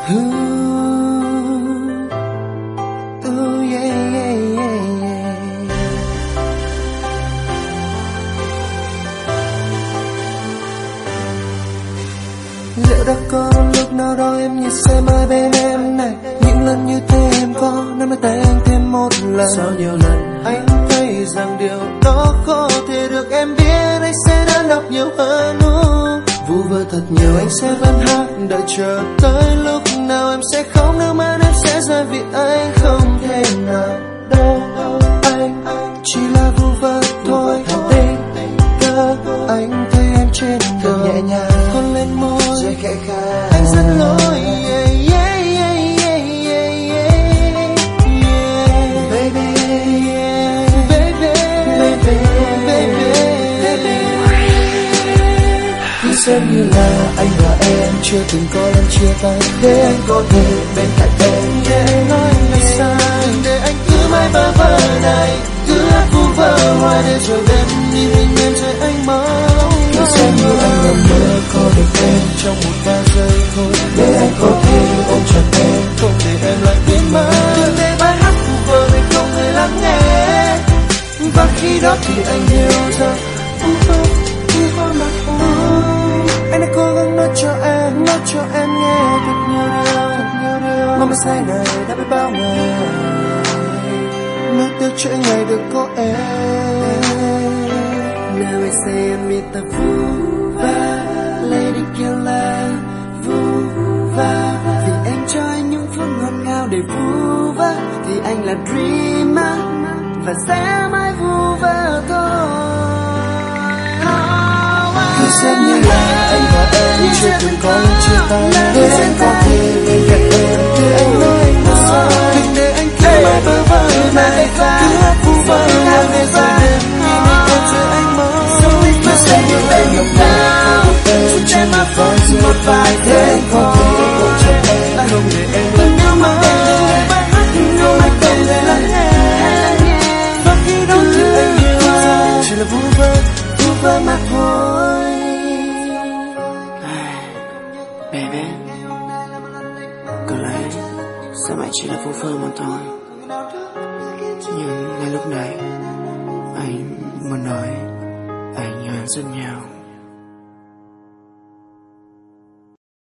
Liệu đã có lúc nào đó em nhìn xem ai bên em này, những lần như thế em có nắm lấy tay anh thêm một lần. Sau nhiều lần anh thấy rằng điều đó có thể được, em biết anh sẽ đã đọc nhiều hơn. Vu vơ thật nhiều anh sẽ vẫn hát, đợi chờ tới lúc nào em sẽ không, nước mắt em sẽ rơi vì anh không thể nào đâu. Anh chỉ là vu vơ thôi, tình cớ anh thấy em trên đường nhẹ nhàng hôn lên môi rồi khẽ khàng, anh rất lỗi. Xem như là anh và em chưa từng có lần chia tay, để anh có thể bên cạnh em. Để anh nói anh là sai, để anh cứ mãi bơ vơ này, cứ hát vu vơ hoài để rồi đêm nhìn hình em rồi anh mong. Cứ xem như anh nằm mơ có được em trong một vài giây thôi, để anh có thể ôm chặt em, không để em lại biến mất. Đừng để bài hát vu vơ này không người lắng nghe, và khi đó thì anh hiểu rằng vu vơ chỉ hoa mà thôi. Anh đã cố gắng nói cho em nghe thật nhiều điều, mà mới sai này đã biết bao ngày, nuối tiếc chuỗi ngày được có em. Now I say em biết ta vu va, Lady Killer vu va, vì em cho anh những phút ngọt ngào để vu va, thì anh là dreamer và sẽ mãi vu vơ thôi. Cứ xem như là anh và em chưa từng có lần chia tay, để anh có thể bên cạnh em, để anh nói anh là sai, đừng để anh cứ mãi bơ vơ này, cứ hát vu vơ hoài để rồi đêm nhìn em rồi anh mong. Cứ xem như anh gặp nhau trên một vài để anh có thể ôm chặt em, không để em lại nhớ mong. Bài hát không ai cần để lắng nghe, và khi đó thì anh hiểu rằng chỉ là vu vơ mà thôi. Baby, có lẽ sao mãi chỉ là vu vơ mà thôi. Nhưng ngay lúc này anh muốn nói anh yêu em rất nhiều.